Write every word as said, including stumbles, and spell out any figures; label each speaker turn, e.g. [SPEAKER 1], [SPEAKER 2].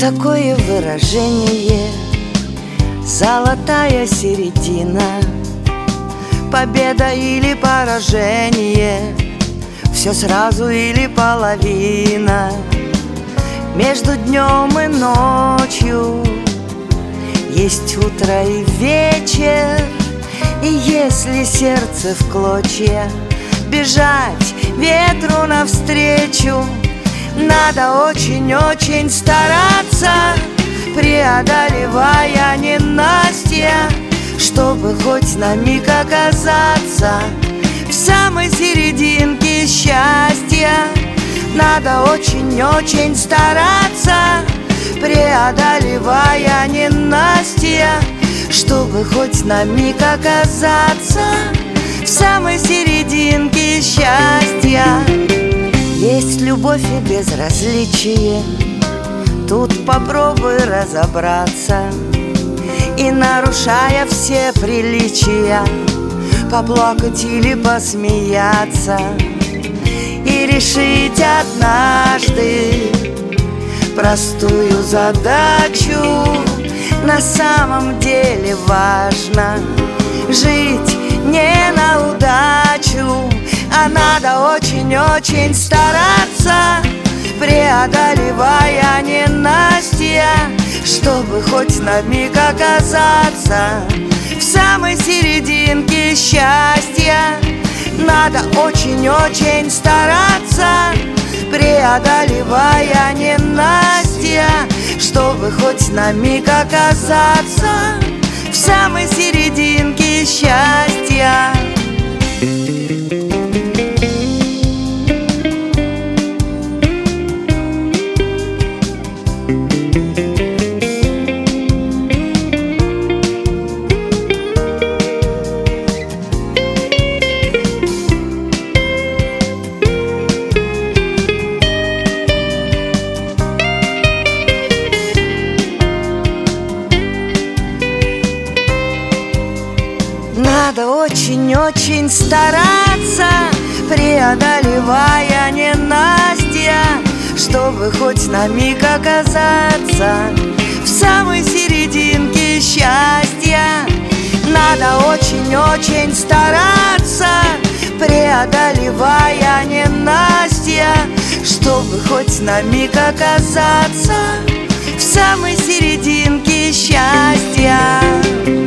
[SPEAKER 1] такое выражение: золотая середина, победа или поражение, все сразу или половина. Между днем и ночью есть утро и вечер. И если сердце в клочья, бежать ветру навстречу. Надо очень-очень стараться, преодолевая ненастья, чтобы хоть на миг оказаться в самой серединке счастья. Надо очень-очень стараться, преодолевая ненастья, чтобы хоть на миг оказаться в самой серединке счастья. Есть любовь и безразличие, тут попробуй разобраться, и, нарушая все приличия, поплакать или посмеяться, и решить однажды простую задачу. На самом деле важно жить не на удачу, а надо очень-очень стараться, преодолевая ненастья, чтобы хоть на миг оказаться в самой серединке счастья. Надо очень-очень стараться, преодолевая ненастья, чтобы хоть на миг оказаться в самой серединке счастья. Надо очень-очень стараться, преодолевая ненастья, чтобы хоть на миг оказаться в самой серединке счастья. Надо очень-очень стараться, преодолевая ненастья, чтобы хоть на миг оказаться в самой серединке счастья.